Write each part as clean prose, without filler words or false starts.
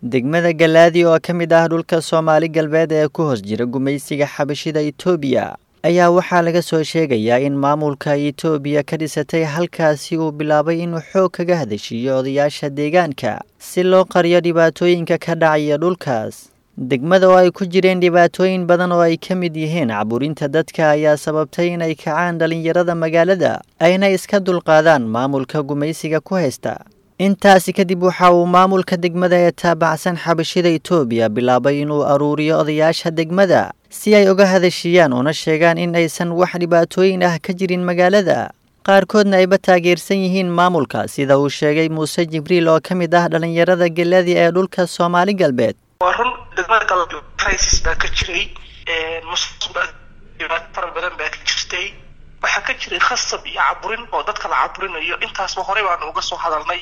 degmada Galaadi oo ka mid ah dhulka Soomaali galbeed ee ku hoos jira gumaysiga xabashida Itoobiya ayaa waxaa laga soo sheegayaa in maamulka Itoobiya ka dhisatay halkaasi uu bilaabay inuu xoog kaga hadashiyo odayaasha deegaanka si loo qariyo dhibaatooyinka ka dhacaya dhulkaas. degmada oo ay ku jireen dhibaatooyin badan oo ay ka mid yihiin caburinta dadka ayaa sababtay in ay kacaan dhalinyarada magaalada ayna iska dulqaadaan maamulka gumaysiga ku haysta. intaasi kadib waxa uu maamulka degmada ee taabacsan xabashida Itoobiya bilaabay inuu aruuriyo odayaasha degmada si ay uga hadashiyaan una sheegaan in aysan wax dhibaatooyin ah ka jirin magaalada, qaarkoodna ayba taageersan yihiin maamulka sida uu sheegay Muuse Jibriil oo ka mid ah dhalinyarada Galaadi ee dhulka Soomaali galbeed. warun degmada galbeed crisis baa ka jiray musuqmaasuq dhibaato badan baa ka jirtay, waxa ka jiray khasab iyo caburin oo dadka la caburinayo. intaasba hore baan uga soo hadalnay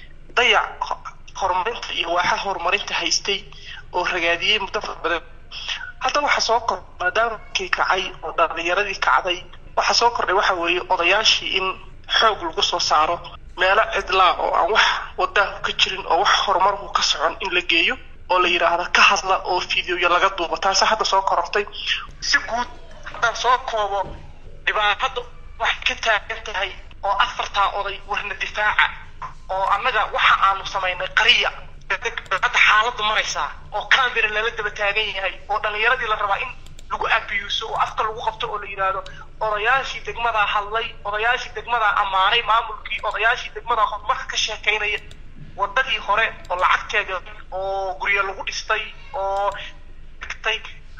dayac horumarinta iyo waxa horumarinta haystay oo ragaadiyay muddo badan. hadda waxa soo kordhay maadaama kii kacay oo dhalinyaradii kacday, waxa soo kordhay waxa weeye odayaashii in xoog lagu soo saaro meelo cidla oo aan wax wada ka jirin oo wax horumar ka socon in la geeyo oo la yiraahdo ka hadla oo fiidiyo laga duubo. taas hadda soo korortay si guud hadda soo koobo dhibaato wax ka taagan tahay oo afarta oday warna difaaca oo annaga waxa aanu sameynay qariya hadda xaaladdu maraysa oo kaamira lala daba taagan yahay oo dhalinyaradii la rabaa in lagu abiyuuso oo afka lagu qabto oo la yiraahdo odayaashii degmada hadlay, odayaashii degmada amaanay maamulkii, odayaashii degmada horumarka ka sheekeynaya wadadii hore oo lacagteeda oo guriga lagu dhistay oo dhigtay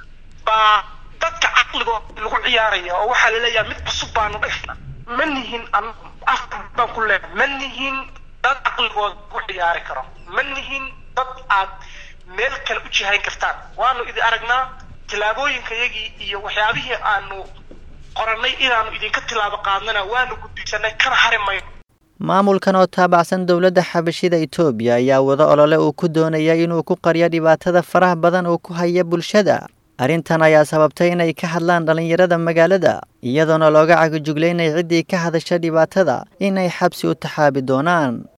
baa dadka caqligooda lagu ciyaaraya oo waxaa la leeyahay mid cusub baanu dhigna manihin afkan ku leeyahay manihin dad caqligooda ku ciyaari karo, manihin dad aad meel kale u jihayn kartaan. waanu idin aragnaa tilaabooyinkayagii iyo waxyaabihii aanu qoranay inaanu idinka tilaabo qaadnana waanu gudbisanay kana harimay. maamulkan oo taabacsan dowladda xabashida Itoobiya ayaa wada olole uu ku doonaya inuu ku qariyo dhibaatada faraha badan oo ku haya bulshada. arrintan ayaa sababtay inay ka hadlaan dhalinyarada magaalada iyadoona looga cagajugleynay ciddii ka hadasha dhibaatada inay xabsi u taxaabi doonaan.